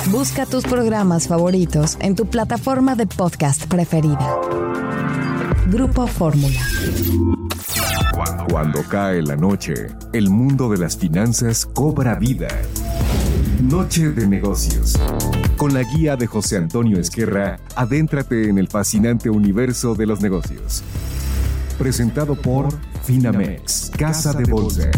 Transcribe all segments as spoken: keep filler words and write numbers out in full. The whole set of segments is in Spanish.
Busca tus programas favoritos en tu plataforma de podcast preferida. Grupo Fórmula. Cuando cae la noche, el mundo de las finanzas cobra vida. Noche de negocios. Con la guía de José Antonio Esquerra, adéntrate en el fascinante universo de los negocios. Presentado por Finamex, Casa de Bolsa.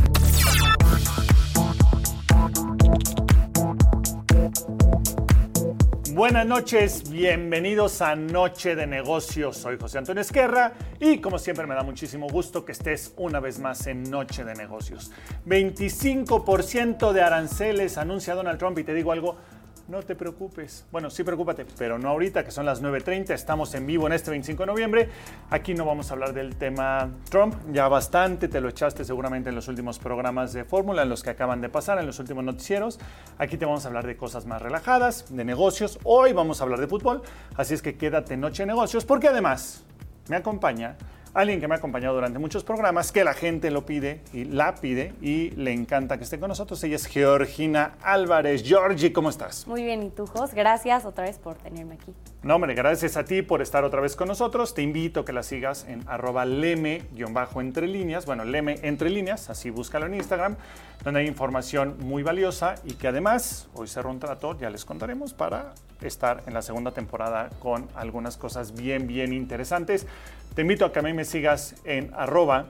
Buenas noches, bienvenidos a Noche de Negocios. Soy José Antonio Esquerra y como siempre me da muchísimo gusto que estés una vez más en Noche de Negocios. veinticinco por ciento de aranceles anuncia Donald Trump y te digo algo, no te preocupes. Bueno, sí preocúpate, pero no ahorita que son las nueve treinta, estamos en vivo en este veinticinco de noviembre. Aquí no vamos a hablar del tema Trump, ya bastante, te lo echaste seguramente en los últimos programas de Fórmula, en los que acaban de pasar, en los últimos noticieros. Aquí te vamos a hablar de cosas más relajadas, de negocios. Hoy vamos a hablar de fútbol, así es que quédate en Noche de Negocios, porque además me acompaña alguien que me ha acompañado durante muchos programas, que la gente lo pide y la pide y le encanta que esté con nosotros. Ella es Georgina Álvarez. Georgie, ¿cómo estás? Muy bien, ¿y tú, Jos? Gracias otra vez por tenerme aquí. No, hombre, gracias a ti por estar otra vez con nosotros. Te invito a que la sigas en arroba leme-entre líneas. Bueno, leme entre líneas, así búscalo en Instagram, donde hay información muy valiosa y que además hoy cerró un trato, ya les contaremos, para estar en la segunda temporada con algunas cosas bien, bien interesantes. Te invito a que a mí me sigas en arroba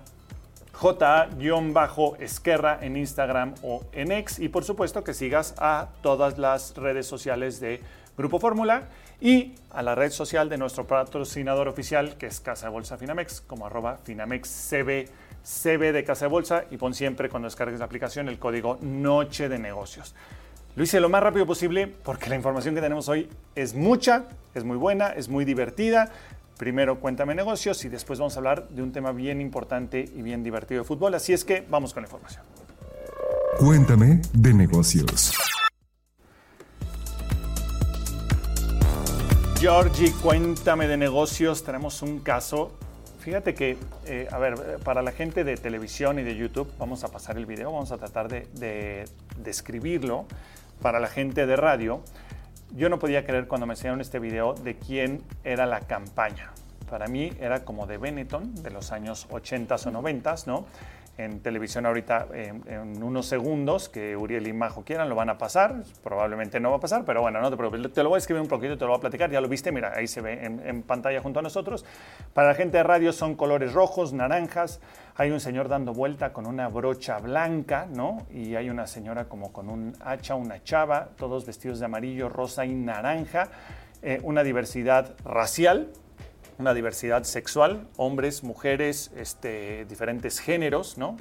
J-Esquerra en Instagram o en X y por supuesto que sigas a todas las redes sociales de Grupo Fórmula y a la red social de nuestro patrocinador oficial que es Casa de Bolsa Finamex como arroba FinamexCB, C B de Casa de Bolsa y pon siempre cuando descargues la aplicación el código Noche de Negocios. Lo hice lo más rápido posible porque la información que tenemos hoy es mucha, es muy buena, es muy divertida. Primero cuéntame negocios y después vamos a hablar de un tema bien importante y bien divertido de fútbol. Así es que vamos con la información. Cuéntame de negocios. Georgie, cuéntame de negocios. Tenemos un caso. Fíjate que, eh, a ver, para la gente de televisión y de YouTube, vamos a pasar el video, vamos a tratar de, de describirlo. Para la gente de radio, yo no podía creer cuando me enseñaron este video de quién era la campaña. Para mí era como de Benetton, de los años ochentas o noventas, ¿no? En televisión ahorita, en, en unos segundos, que Uriel y Majo quieran, lo van a pasar. Probablemente no va a pasar, pero bueno, no te preocupes. Te lo voy a escribir un poquito y te lo voy a platicar. Ya lo viste, mira, ahí se ve en, en pantalla junto a nosotros. Para la gente de radio son colores rojos, naranjas. Hay un señor dando vuelta con una brocha blanca, ¿no? Y hay una señora como con un hacha, una chava, todos vestidos de amarillo, rosa y naranja. Eh, una diversidad racial, una diversidad sexual, hombres, mujeres, este, diferentes géneros, ¿no?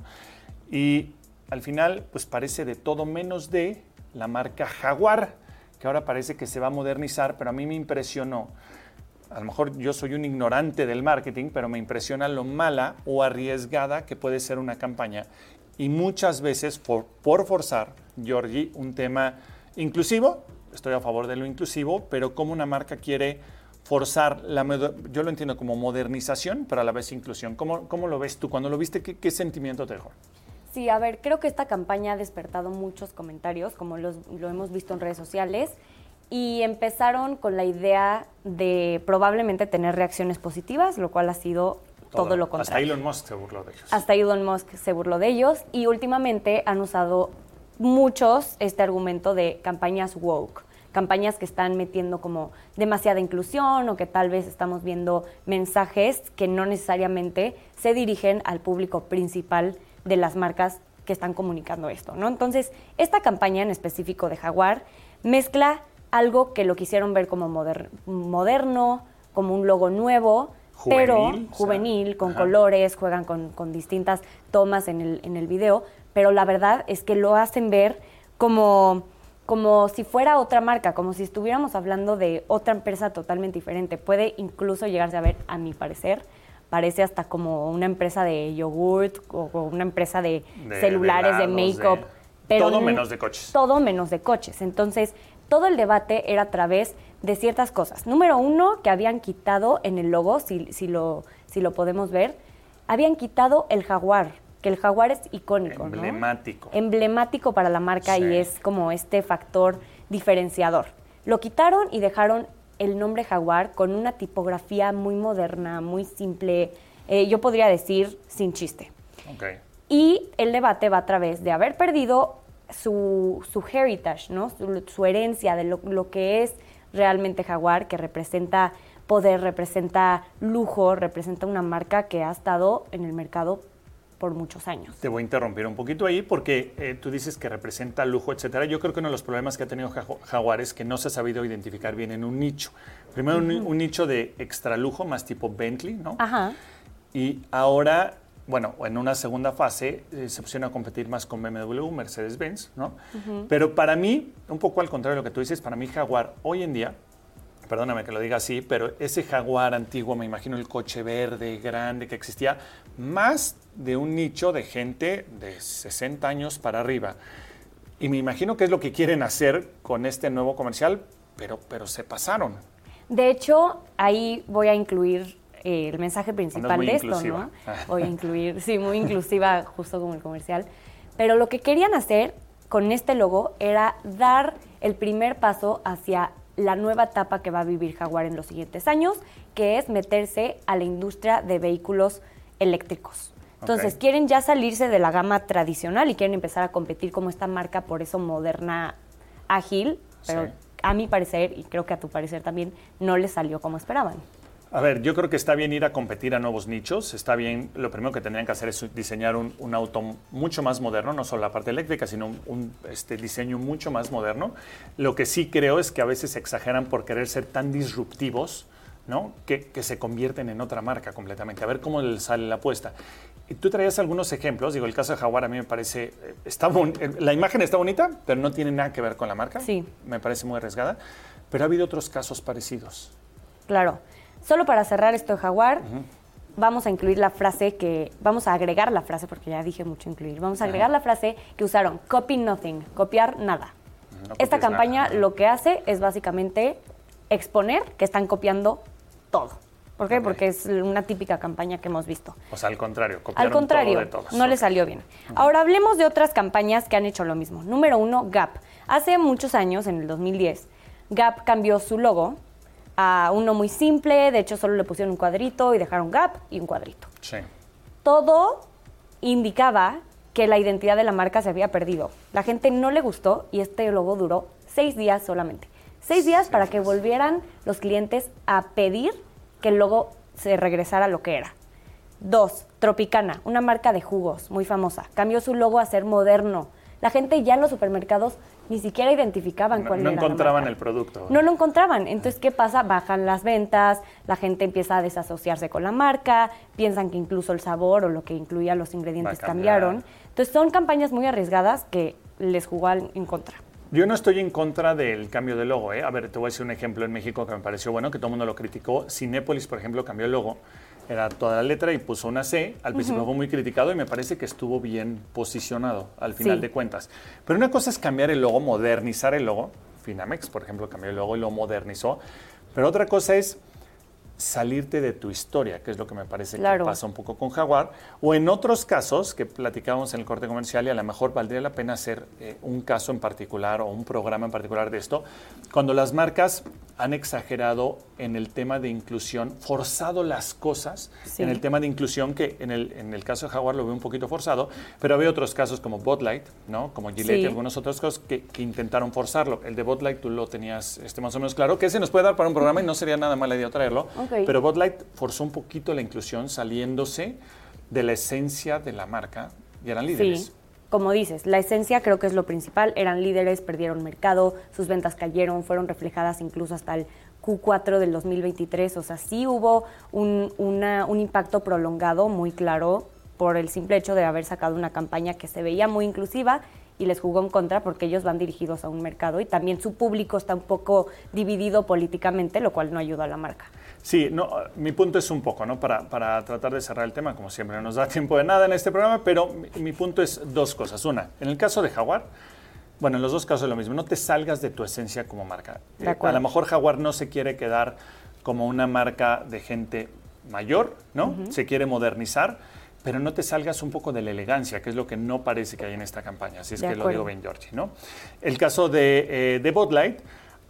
Y al final, pues parece de todo menos de la marca Jaguar, que ahora parece que se va a modernizar, pero a mí me impresionó. A lo mejor yo soy un ignorante del marketing, pero me impresiona lo mala o arriesgada que puede ser una campaña. Y muchas veces, por, por forzar, Georgie, un tema inclusivo, estoy a favor de lo inclusivo, pero como una marca quiere forzar, la, yo lo entiendo como modernización, pero a la vez inclusión. ¿Cómo, cómo lo ves tú? Cuando lo viste, ¿qué, qué sentimiento te dejó? Sí, a ver, creo que esta campaña ha despertado muchos comentarios, como los, lo hemos visto en redes sociales, y empezaron con la idea de probablemente tener reacciones positivas, lo cual ha sido todo, todo lo contrario. Hasta Elon Musk se burló de ellos. Hasta Elon Musk se burló de ellos, y últimamente han usado muchos este argumento de campañas woke. Campañas que están metiendo como demasiada inclusión o que tal vez estamos viendo mensajes que no necesariamente se dirigen al público principal de las marcas que están comunicando esto, ¿no? Entonces, esta campaña en específico de Jaguar mezcla algo que lo quisieron ver como moder- moderno, como un logo nuevo, juvenil, pero juvenil, o sea, con ajá. colores, juegan con, con distintas tomas en el, en el video, pero la verdad es que lo hacen ver como... como si fuera otra marca, como si estuviéramos hablando de otra empresa totalmente diferente. Puede incluso llegarse a ver, a mi parecer, parece hasta como una empresa de yogurt o una empresa de, de celulares, de, de make-up. Pero todo menos de coches. Todo menos de coches. Entonces, todo el debate era a través de ciertas cosas. Número uno, que habían quitado en el logo, si, si, lo, si lo podemos ver, habían quitado el jaguar. Que el jaguar es icónico, emblemático. ¿no? Emblemático para la marca, sí. Y es como este factor diferenciador. Lo quitaron y dejaron el nombre Jaguar con una tipografía muy moderna, muy simple, eh, yo podría decir sin chiste. Okay. Y el debate va a través de haber perdido su, su heritage, ¿no? Su, su herencia de lo, lo que es realmente Jaguar, que representa poder, representa lujo, representa una marca que ha estado en el mercado por muchos años. Te voy a interrumpir un poquito ahí porque eh, tú dices que representa lujo, etcétera. Yo creo que uno de los problemas que ha tenido Jaguar es que no se ha sabido identificar bien en un nicho. Primero, uh-huh. un, un nicho de extra lujo, más tipo Bentley, ¿no? Ajá. Y ahora, bueno, en una segunda fase eh, se pusieron a competir más con B M W, Mercedes-Benz, ¿no? Uh-huh. Pero para mí, un poco al contrario de lo que tú dices, para mí Jaguar hoy en día, perdóname que lo diga así, pero ese Jaguar antiguo, me imagino el coche verde, grande que existía, más de un nicho de gente de sesenta años para arriba. Y me imagino que es lo que quieren hacer con este nuevo comercial, pero, pero se pasaron. De hecho, ahí voy a incluir eh, el mensaje principal de esto, inclusiva. ¿no? Voy a incluir, sí, muy inclusiva, justo como el comercial. Pero lo que querían hacer con este logo era dar el primer paso hacia la nueva etapa que va a vivir Jaguar en los siguientes años, que es meterse a la industria de vehículos eléctricos. Entonces, okay. quieren ya salirse de la gama tradicional y quieren empezar a competir como esta marca, por eso moderna, ágil, pero sí. a mi parecer, y creo que a tu parecer también, no les salió como esperaban. A ver, yo creo que está bien ir a competir a nuevos nichos, está bien, lo primero que tendrían que hacer es diseñar un, un auto mucho más moderno, no solo la parte eléctrica, sino un, un este, diseño mucho más moderno. Lo que sí creo es que a veces exageran por querer ser tan disruptivos, ¿no? que, que se convierten en otra marca completamente. A ver cómo les sale la apuesta. Y tú traías algunos ejemplos, digo, el caso de Jaguar a mí me parece, está bon- la imagen está bonita, pero no tiene nada que ver con la marca. Sí. Me parece muy arriesgada, pero ha habido otros casos parecidos. Claro. Solo para cerrar esto de Jaguar, uh-huh. vamos a incluir la frase que, vamos a agregar la frase, porque ya dije mucho incluir, vamos a agregar uh-huh. la frase que usaron, copy nothing, copiar nada. No Esta campaña nada. Lo que hace es básicamente exponer que están copiando todo. ¿Por qué? Okay. Porque es una típica campaña que hemos visto. O sea, al contrario, copiaron al contrario, todo de todos. No okay. le salió bien. Uh-huh. Ahora hablemos de otras campañas que han hecho lo mismo. Número uno, Gap. Hace muchos años, en el dos mil diez, Gap cambió su logo a uno muy simple, de hecho solo le pusieron un cuadrito y dejaron Gap y un cuadrito. Sí. Todo indicaba que la identidad de la marca se había perdido. La gente no le gustó y este logo duró seis días solamente. Seis días sí, para que volvieran los clientes a pedir que el logo se regresara a lo que era. Dos, Tropicana, una marca de jugos muy famosa. Cambió su logo a ser moderno. La gente ya en los supermercados ni siquiera identificaban no, cuál no era encontraban la marca. el producto. No lo encontraban. Entonces, ¿qué pasa? Bajan las ventas, la gente empieza a desasociarse con la marca, piensan que incluso el sabor o lo que incluía los ingredientes cambiaron. Entonces, son campañas muy arriesgadas que les jugó en contra. Yo no estoy en contra del cambio de logo, ¿eh? A ver, te voy a decir un ejemplo en México que me pareció bueno, que todo el mundo lo criticó. Cinépolis, por ejemplo, cambió el logo. Era toda la letra y puso una C. Al principio uh-huh. fue muy criticado y me parece que estuvo bien posicionado al final sí. de cuentas. Pero una cosa es cambiar el logo, modernizar el logo. Finamex, por ejemplo, cambió el logo y lo modernizó. Pero otra cosa es salirte de tu historia, que es lo que me parece claro. que pasa un poco con Jaguar. O en otros casos que platicábamos en el corte comercial y a lo mejor valdría la pena hacer eh, un caso en particular o un programa en particular de esto, cuando las marcas han exagerado en el tema de inclusión, forzado las cosas sí. en el tema de inclusión, que en el, en el caso de Jaguar lo veo un poquito forzado, pero había otros casos como Bud Light, ¿no? Como Gillette sí. y algunos otros casos que, que intentaron forzarlo. El de Bud Light tú lo tenías este, más o menos claro, que ese nos puede dar para un programa y no sería nada mala idea traerlo, okay. pero Bud Light forzó un poquito la inclusión saliéndose de la esencia de la marca y eran líderes. Sí. Como dices, la esencia creo que es lo principal, eran líderes, perdieron mercado, sus ventas cayeron, fueron reflejadas incluso hasta el Q cuatro del dos mil veintitrés, o sea, sí hubo un, una, un impacto prolongado muy claro por el simple hecho de haber sacado una campaña que se veía muy inclusiva y les jugó en contra porque ellos van dirigidos a un mercado y también su público está un poco dividido políticamente, lo cual no ayuda a la marca. Sí, no, mi punto es un poco, ¿no? Para, para tratar de cerrar el tema, como siempre no nos da tiempo de nada en este programa, pero mi, mi punto es dos cosas. Una, en el caso de Jaguar, bueno, en los dos casos es lo mismo, no te salgas de tu esencia como marca. De acuerdo. A lo mejor Jaguar no se quiere quedar como una marca de gente mayor, ¿no? Uh-huh. Se quiere modernizar, pero no te salgas un poco de la elegancia, que es lo que no parece que hay en esta campaña, así es de que acuerdo. Lo digo bien, Georgie, ¿no? El caso de, eh, de Bud Light,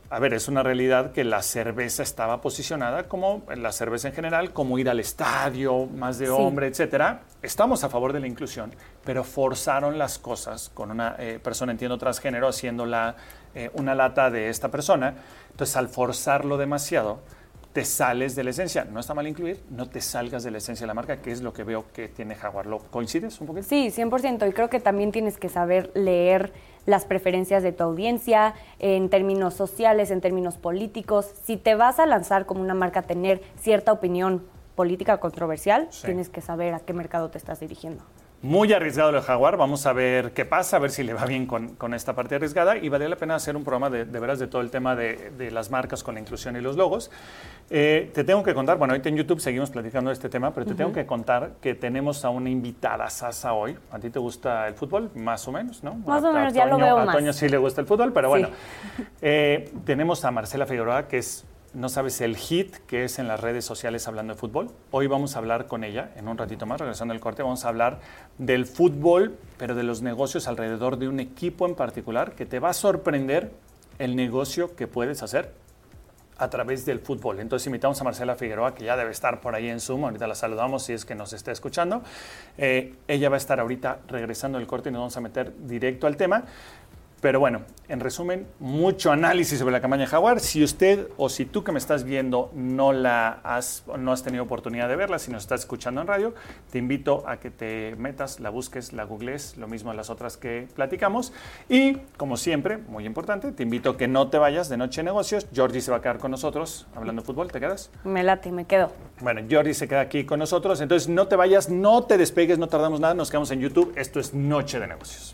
a ver, es una realidad que la cerveza estaba posicionada como, la cerveza en general, como ir al estadio, más de Sí. hombre, etcétera. Estamos a favor de la inclusión, pero forzaron las cosas con una eh, persona, entiendo, transgénero, haciendo la, eh, una lata de esta persona. Entonces, al forzarlo demasiado, te sales de la esencia. No está mal incluir, no te salgas de la esencia de la marca, que es lo que veo que tiene Jaguar. ¿Lo coincides un poquito? Sí, cien por ciento. Y creo que también tienes que saber leer las preferencias de tu audiencia en términos sociales, en términos políticos. Si te vas a lanzar como una marca a tener cierta opinión política controversial, Sí. tienes que saber a qué mercado te estás dirigiendo. Muy arriesgado lo de Jaguar, vamos a ver qué pasa, a ver si le va bien con, con esta parte arriesgada, y vale la pena hacer un programa de, de veras de todo el tema de, de las marcas con la inclusión y los logos. Eh, te tengo que contar, bueno, ahorita en YouTube seguimos platicando de este tema, pero te uh-huh. tengo que contar que tenemos a una invitada sasa hoy. ¿A ti te gusta el fútbol? Más o menos, ¿no? Más a, o menos, a ya Toño, lo veo a más. A Toño sí le gusta el fútbol, pero Sí. bueno. Eh, tenemos a Marcela Figueroa, que es... No sabes el hit que es en las redes sociales hablando de fútbol. Hoy vamos a hablar con ella en un ratito más, regresando al corte. Vamos a hablar del fútbol, pero de los negocios alrededor de un equipo en particular que te va a sorprender el negocio que puedes hacer a través del fútbol. Entonces invitamos a Marcela Figueroa, que ya debe estar por ahí en Zoom. Ahorita la saludamos si es que nos está escuchando. Eh, ella va a estar ahorita regresando del corte y nos vamos a meter directo al tema. Pero bueno, en resumen, mucho análisis sobre la campaña Jaguar. Si usted o si tú que me estás viendo no la has, no has tenido oportunidad de verla, si nos estás escuchando en radio, te invito a que te metas, la busques, la googlees, lo mismo a las otras que platicamos. Y, como siempre, muy importante, te invito a que no te vayas de Noche de Negocios. Jordi se va a quedar con nosotros hablando de fútbol. ¿Te quedas? Me late, me quedo. Bueno, Jordi se queda aquí con nosotros. Entonces, no te vayas, no te despegues, no tardamos nada. Nos quedamos en YouTube. Esto es Noche de Negocios.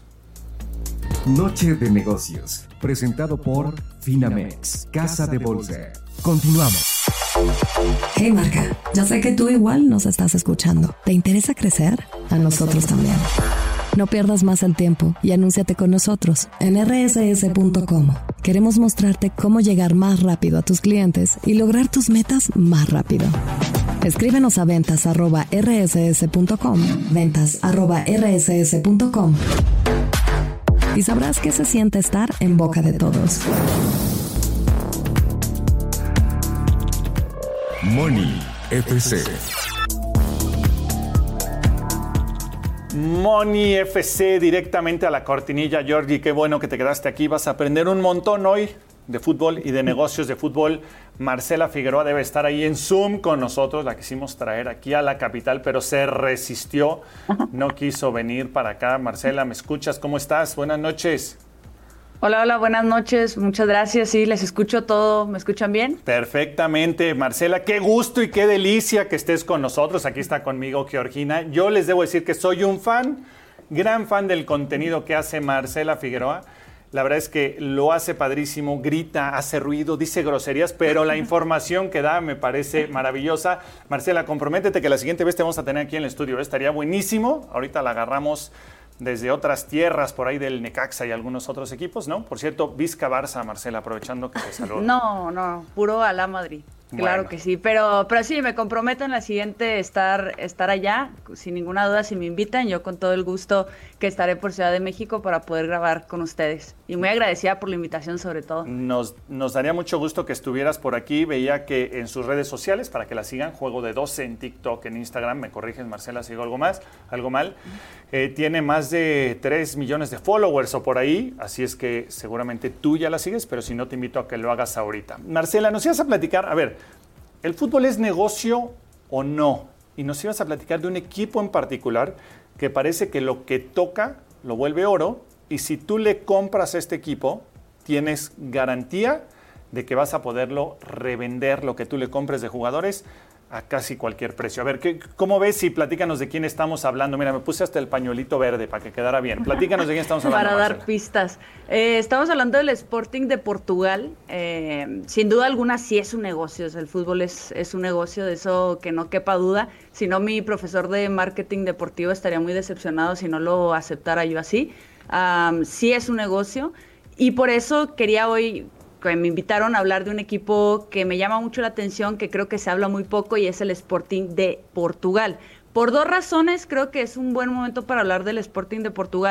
Noche de Negocios, presentado por Finamex, Casa de Bolsa. Continuamos. Hey marca, ya sé que tú igual nos estás escuchando. ¿Te interesa crecer? A nosotros también. No pierdas más el tiempo y anúnciate con nosotros en erre ese ese punto com. Queremos mostrarte cómo llegar más rápido a tus clientes y lograr tus metas más rápido. Escríbenos a ventas arroba erre ese ese punto com, ventas arroba erre ese ese punto com. Y sabrás qué se siente estar en boca de todos. Money F C. Money F C, directamente a la cortinilla. Jordi, qué bueno que te quedaste aquí. Vas a aprender un montón hoy de fútbol y de negocios de fútbol. Marcela Figueroa debe estar ahí en Zoom con nosotros. La quisimos traer aquí a la capital, pero se resistió. No quiso venir para acá. Marcela, ¿me escuchas? ¿Cómo estás? Buenas noches. Hola, hola, buenas noches. Muchas gracias. Sí, les escucho todo. ¿Me escuchan bien? Perfectamente. Marcela, qué gusto y qué delicia que estés con nosotros. Aquí está conmigo Georgina. Yo les debo decir que soy un fan, gran fan del contenido que hace Marcela Figueroa. La verdad es que lo hace padrísimo, grita, hace ruido, dice groserías, pero la información que da me parece maravillosa. Marcela, comprométete que la siguiente vez te vamos a tener aquí en el estudio. Estaría buenísimo. Ahorita la agarramos desde otras tierras, por ahí del Necaxa y algunos otros equipos, ¿no? Por cierto, Vizca Barça, Marcela, aprovechando que te saludo. No, no, puro a la Madrid. Claro Bueno. que sí, pero, pero sí, me comprometo en la siguiente estar, estar allá, sin ninguna duda, si me invitan, yo con todo el gusto que estaré por Ciudad de México para poder grabar con ustedes. Y muy agradecida por la invitación sobre todo. Nos, nos daría mucho gusto que estuvieras por aquí. Veía que en sus redes sociales, para que la sigan, Juego de doce en TikTok, en Instagram, me corriges, Marcela, si digo algo más, algo mal, eh, tiene más de tres millones de followers o por ahí, así es que seguramente tú ya la sigues, pero si no, te invito a que lo hagas ahorita. Marcela, nos ibas a platicar, a ver, ¿el fútbol es negocio o no? Y nos ibas a platicar de un equipo en particular que parece que lo que toca lo vuelve oro, y si tú le compras a este equipo, tienes garantía de que vas a poderlo revender, lo que tú le compres de jugadores, a casi cualquier precio. A ver, ¿qué, ¿cómo ves? Y platícanos de quién estamos hablando. Mira, me puse hasta el pañuelito verde para que quedara bien. Platícanos de quién estamos hablando, Para dar Marcela. pistas. Eh, estamos hablando del Sporting de Portugal. Eh, sin duda alguna sí es un negocio. O sea, el fútbol es, es un negocio, de eso que no quepa duda. Si no, mi profesor de marketing deportivo estaría muy decepcionado si no lo aceptara yo así. Um, sí es un negocio y por eso quería hoy... que me invitaron a hablar de un equipo que me llama mucho la atención, que creo que se habla muy poco, y es el Sporting de Portugal. Por dos razones creo que es un buen momento para hablar del Sporting de Portugal.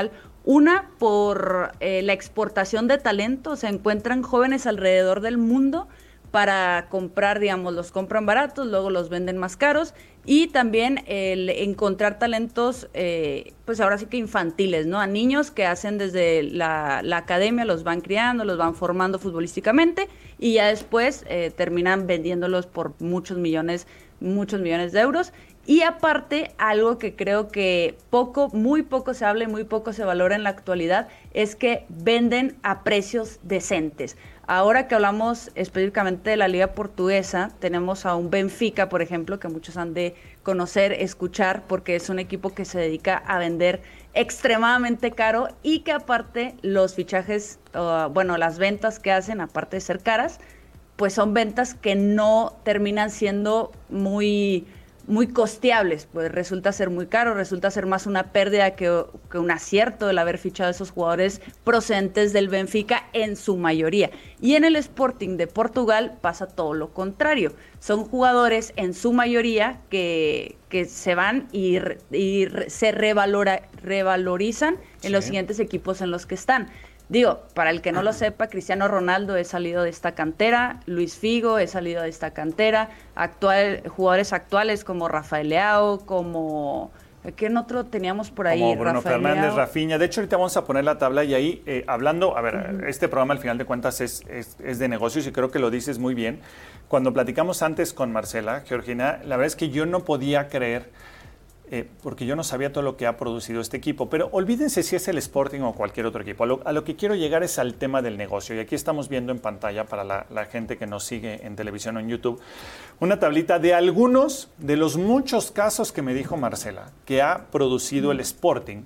Una, por eh, la exportación de talento, se encuentran jóvenes alrededor del mundo para comprar, digamos, los compran baratos, luego los venden más caros, y también el encontrar talentos, eh, pues ahora sí que infantiles, ¿no? A niños que hacen desde la, la academia, los van criando, los van formando futbolísticamente, y ya después eh, terminan vendiéndolos por muchos millones, muchos millones de euros. Y aparte, algo que creo que poco, muy poco se habla y muy poco se valora en la actualidad, es que venden a precios decentes. Ahora que hablamos específicamente de la Liga Portuguesa, tenemos a un Benfica, por ejemplo, que muchos han de conocer, escuchar, porque es un equipo que se dedica a vender extremadamente caro y que aparte los fichajes, uh, bueno, las ventas que hacen, aparte de ser caras, pues son ventas que no terminan siendo muy... muy costeables, pues resulta ser muy caro, resulta ser más una pérdida que, que un acierto el haber fichado a esos jugadores procedentes del Benfica en su mayoría. Y en el Sporting de Portugal pasa todo lo contrario. Son jugadores en su mayoría que, que se van y, y se revalora, revalorizan en sí. los siguientes equipos en los que están. Digo, para el que no lo sepa, Cristiano Ronaldo es salido de esta cantera, Luis Figo es salido de esta cantera, actual, jugadores actuales como Rafael Leao, como... ¿Quién otro teníamos por ahí? Como Bruno Rafael Fernández, Leao. Rafinha. De hecho, ahorita vamos a poner la tabla y ahí, eh, hablando, a ver, uh-huh. este programa al final de cuentas es, es, es de negocios y creo que lo dices muy bien. Cuando platicamos antes con Marcela, Georgina, la verdad es que yo no podía creer... Eh, porque yo no sabía todo lo que ha producido este equipo, pero olvídense si es el Sporting o cualquier otro equipo. A lo, a lo que quiero llegar es al tema del negocio, y aquí estamos viendo en pantalla para la, la gente que nos sigue en televisión o en YouTube, una tablita de algunos de los muchos casos que me dijo Marcela, que ha producido el Sporting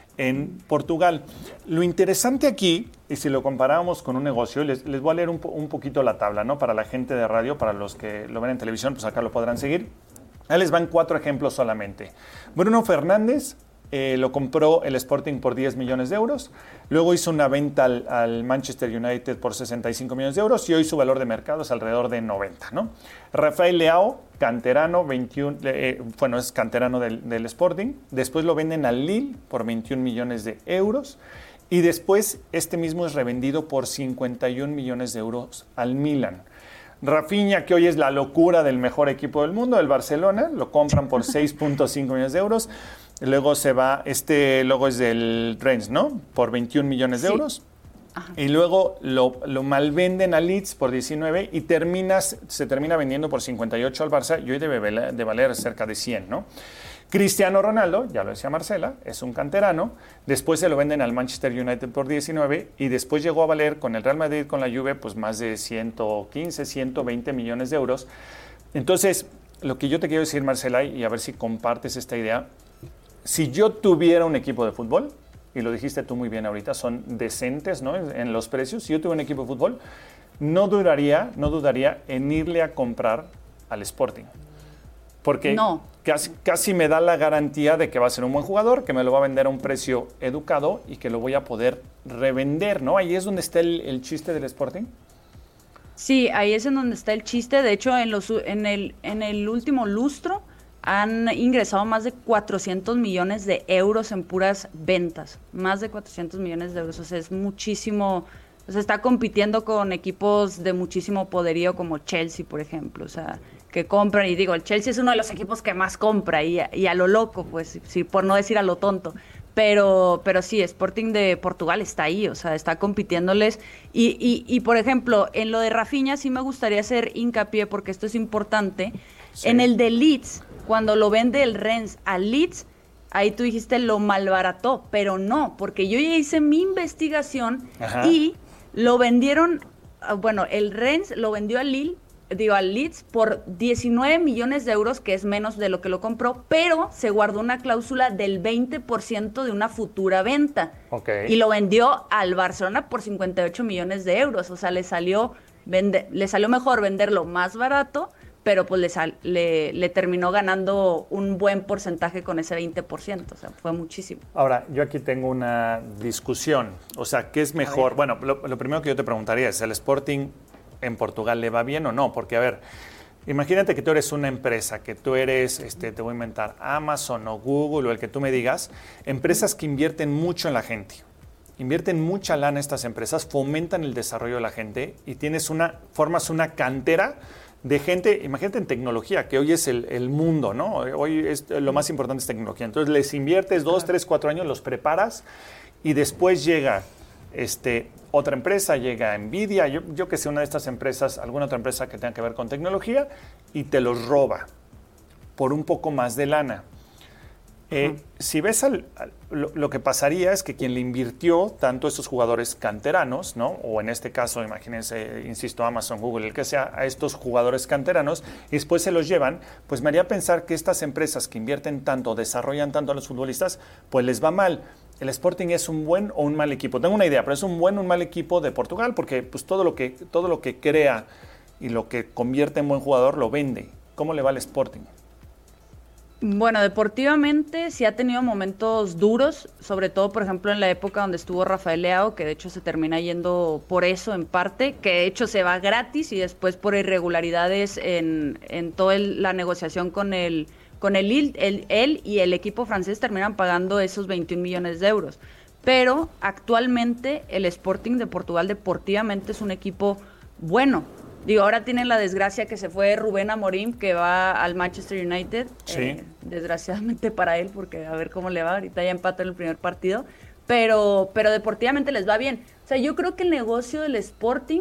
en Portugal. Lo interesante aquí, y si lo comparamos con un negocio, les, les voy a leer un, un poquito la tabla, ¿no? Para la gente de radio, para los que lo ven en televisión, pues acá lo podrán seguir. Ahí les van cuatro ejemplos solamente. Bruno Fernández eh, lo compró el Sporting por diez millones de euros. Luego hizo una venta al, al Manchester United por sesenta y cinco millones de euros y hoy su valor de mercado es alrededor de noventa, ¿no? Rafael Leao, canterano, veintiuno, eh, bueno, es canterano del, del Sporting. Después lo venden al Lille por veintiún millones de euros. Y después este mismo es revendido por cincuenta y un millones de euros al Milan. Rafinha, que hoy es la locura del mejor equipo del mundo, el Barcelona, lo compran por seis punto cinco millones de euros. Luego se va, este logo es del Rennes, ¿no? Por veintiún millones de sí. euros. Ajá. Y luego lo, lo malvenden a Leeds por diecinueve y terminas, se termina vendiendo por cincuenta y ocho al Barça y hoy debe de valer cerca de cien, ¿no? Cristiano Ronaldo, ya lo decía Marcela, es un canterano, después se lo venden al Manchester United por diecinueve y después llegó a valer con el Real Madrid, con la Juve, pues más de ciento quince, ciento veinte millones de euros. Entonces, lo que yo te quiero decir, Marcela, y a ver si compartes esta idea, si yo tuviera un equipo de fútbol, y lo dijiste tú muy bien ahorita, son decentes, ¿no? En los precios, si yo tuviera un equipo de fútbol, no dudaría, no dudaría en irle a comprar al Sporting. Porque no. casi, casi me da la garantía de que va a ser un buen jugador, que me lo va a vender a un precio educado y que lo voy a poder revender, ¿no? Ahí es donde está el, el chiste del Sporting. Sí, ahí es en donde está el chiste. De hecho, en, los, en, el, en el último lustro han ingresado más de cuatrocientos millones de euros en puras ventas. Más de cuatrocientos millones de euros. O sea, es muchísimo. O sea, está compitiendo con equipos de muchísimo poderío como Chelsea, por ejemplo. O sea, que compran, y digo, el Chelsea es uno de los equipos que más compra, y a, y a lo loco, pues, sí, por no decir a lo tonto. Pero, pero sí, Sporting de Portugal está ahí, o sea, está compitiéndoles. Y, y, y por ejemplo, en lo de Rafinha sí me gustaría hacer hincapié, porque esto es importante. Sí. En el de Leeds, cuando lo vende el Rennes a Leeds, ahí tú dijiste lo malbarató, pero no, porque yo ya hice mi investigación. Ajá. Y lo vendieron, bueno, el Rennes lo vendió a Lille, digo, al Leeds por diecinueve millones de euros, que es menos de lo que lo compró, pero se guardó una cláusula del veinte por ciento de una futura venta. Okay. Y lo vendió al Barcelona por cincuenta y ocho millones de euros. O sea, le salió, vende, le salió mejor venderlo más barato, pero pues le, sal, le, le terminó ganando un buen porcentaje con ese veinte por ciento. O sea, fue muchísimo. Ahora, yo aquí tengo una discusión. O sea, ¿qué es mejor? Bueno, lo, lo primero que yo te preguntaría es, ¿el Sporting en Portugal le va bien o no? Porque, a ver, Imagínate que tú eres una empresa, que tú eres, este, te voy a inventar, Amazon o Google o el que tú me digas, empresas que invierten mucho en la gente. Invierten mucha lana estas empresas, fomentan el desarrollo de la gente y tienes una, formas una cantera de gente, imagínate en tecnología, que hoy es el, el mundo, ¿no? Hoy es, lo más importante es tecnología. Entonces les inviertes dos, tres, cuatro años, los preparas y después llega este, otra empresa, llega Nvidia, yo, yo que sé, una de estas empresas, alguna otra empresa que tenga que ver con tecnología y te los roba por un poco más de lana. Eh, si ves al, al, lo, lo que pasaría es que quien le invirtió tanto a estos jugadores canteranos, ¿no? O en este caso, imagínense, insisto, Amazon, Google, el que sea, a estos jugadores canteranos, y después se los llevan, pues me haría pensar que estas empresas que invierten tanto, desarrollan tanto a los futbolistas, pues les va mal. ¿El Sporting es un buen o un mal equipo? Tengo una idea, pero es un buen o un mal equipo de Portugal, porque pues, todo lo que, todo lo que crea y lo que convierte en buen jugador lo vende. ¿Cómo le va al Sporting? Bueno, deportivamente sí ha tenido momentos duros, sobre todo, por ejemplo, en la época donde estuvo Rafael Leao, que de hecho se termina yendo por eso en parte, que de hecho se va gratis y después por irregularidades en, en toda el, la negociación con el con el, el él y el equipo francés terminan pagando esos veintiún millones de euros. Pero actualmente el Sporting de Portugal deportivamente es un equipo bueno. Digo, ahora tienen la desgracia que se fue Rubén Amorim, que va al Manchester United. Sí. Eh, desgraciadamente para él, porque a ver cómo le va. Ahorita ya empató en el primer partido. Pero, pero deportivamente les va bien. O sea, yo creo que el negocio del Sporting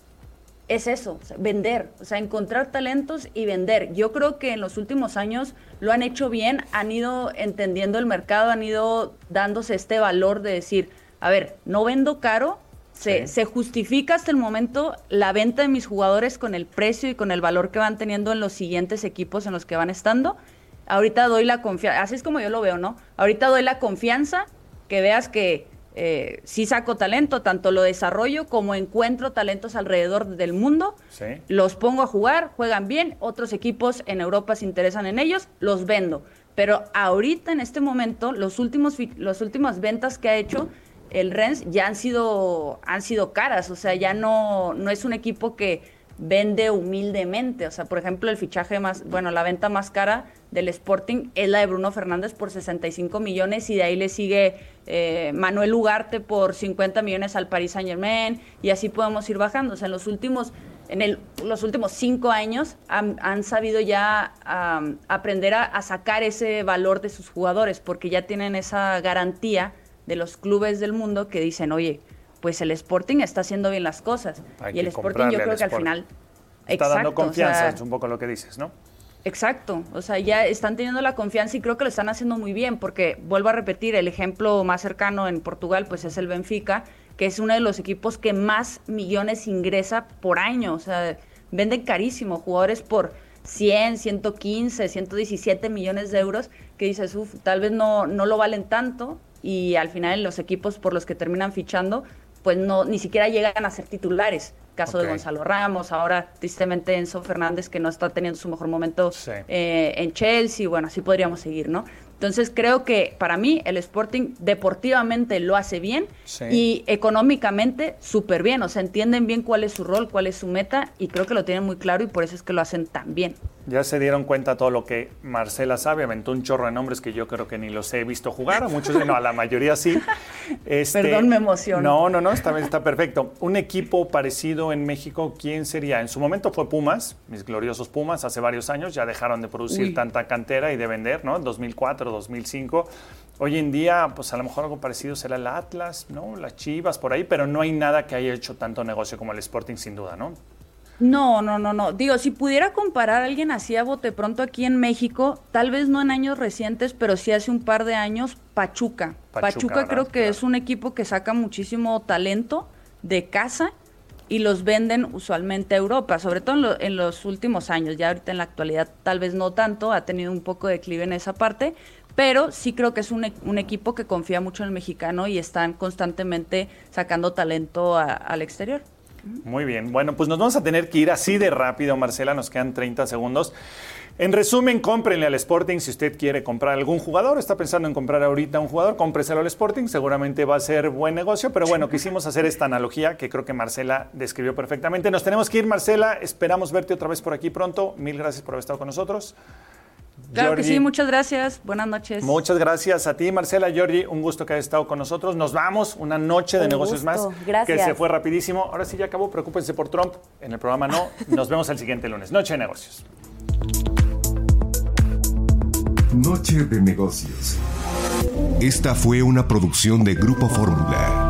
es eso, o sea, vender. O sea, encontrar talentos y vender. Yo creo que en los últimos años lo han hecho bien. Han ido entendiendo el mercado, han ido dándose este valor de decir, a ver, no vendo caro. Se, sí. se justifica hasta el momento la venta de mis jugadores con el precio y con el valor que van teniendo en los siguientes equipos en los que van estando. Ahorita doy la confianza, así es como yo lo veo, ¿no? Ahorita doy la confianza que veas que eh, sí saco talento, tanto lo desarrollo como encuentro talentos alrededor del mundo. Sí. Los pongo a jugar, juegan bien, otros equipos en Europa se interesan en ellos, los vendo. Pero ahorita, en este momento, los últimos, los últimas ventas que ha hecho el Rennes ya han sido han sido caras, o sea, ya no, no es un equipo que vende humildemente. O sea, por ejemplo, el fichaje más, bueno, la venta más cara del Sporting es la de Bruno Fernández por sesenta y cinco millones y de ahí le sigue eh, Manuel Ugarte por cincuenta millones al Paris Saint-Germain y así podemos ir bajando. O sea, en los últimos en el, los últimos cinco años han, han sabido ya um, aprender a, a sacar ese valor de sus jugadores porque ya tienen esa garantía de los clubes del mundo que dicen, oye, pues el Sporting está haciendo bien las cosas. Hay y el Sporting yo creo que al final... Está exacto, dando confianza, o sea, es un poco lo que dices, ¿no? Exacto, o sea, ya están teniendo la confianza y creo que lo están haciendo muy bien, porque vuelvo a repetir, el ejemplo más cercano en Portugal pues es el Benfica, que es uno de los equipos que más millones ingresa por año, o sea, venden carísimo, jugadores por cien, ciento quince, ciento diecisiete millones de euros, que dices, uff, tal vez no, no lo valen tanto, y al final los equipos por los que terminan fichando, pues no ni siquiera llegan a ser titulares. Caso okay. de Gonzalo Ramos, ahora tristemente Enzo Fernández, que no está teniendo su mejor momento sí. eh, en Chelsea, bueno, así podríamos seguir, ¿no? Entonces creo que para mí el Sporting deportivamente lo hace bien sí. y económicamente súper bien, o sea, entienden bien cuál es su rol, cuál es su meta y creo que lo tienen muy claro y por eso es que lo hacen tan bien. Ya se dieron cuenta todo lo que Marcela sabe, aventó un chorro de nombres que yo creo que ni los he visto jugar, a muchos, no, a la mayoría sí. Este, Perdón, me emociono. No, no, no, está, está perfecto. Un equipo parecido en México, ¿quién sería? En su momento fue Pumas, mis gloriosos Pumas, hace varios años, ya dejaron de producir Uy. tanta cantera y de vender, ¿no? dos mil cuatro, dos mil cinco. Hoy en día, pues a lo mejor algo parecido será el Atlas, ¿no? Las Chivas por ahí, pero no hay nada que haya hecho tanto negocio como el Sporting, sin duda, ¿no? No, no, no, no. Digo, si pudiera comparar a alguien así a bote pronto aquí en México, tal vez no en años recientes, pero sí hace un par de años, Pachuca. Pachuca, Pachuca creo que claro. es un equipo que saca muchísimo talento de casa y los venden usualmente a Europa, sobre todo en, lo, en los últimos años. Ya ahorita en la actualidad tal vez no tanto, ha tenido un poco de declive en esa parte, pero sí creo que es un, un equipo que confía mucho en el mexicano y están constantemente sacando talento a, al exterior. Muy bien, bueno, pues nos vamos a tener que ir así de rápido, Marcela, nos quedan treinta segundos. En resumen, cómprenle al Sporting si usted quiere comprar algún jugador. Está pensando en comprar ahorita un jugador, cómpreselo al Sporting. Seguramente va a ser buen negocio. Pero bueno, quisimos hacer esta analogía que creo que Marcela describió perfectamente. Nos tenemos que ir, Marcela. Esperamos verte otra vez por aquí pronto. Mil gracias por haber estado con nosotros. Claro Georgie, que sí, muchas gracias. Buenas noches. Muchas gracias a ti, Marcela. Georgie, un gusto que hayas estado con nosotros. Nos vamos, una noche de un negocios gusto. más. Gracias. Que se fue rapidísimo. Ahora sí ya acabó, preocúpense por Trump. En el programa no. Nos vemos el siguiente lunes. Noche de negocios. Noche de negocios. Esta fue una producción de Grupo Fórmula.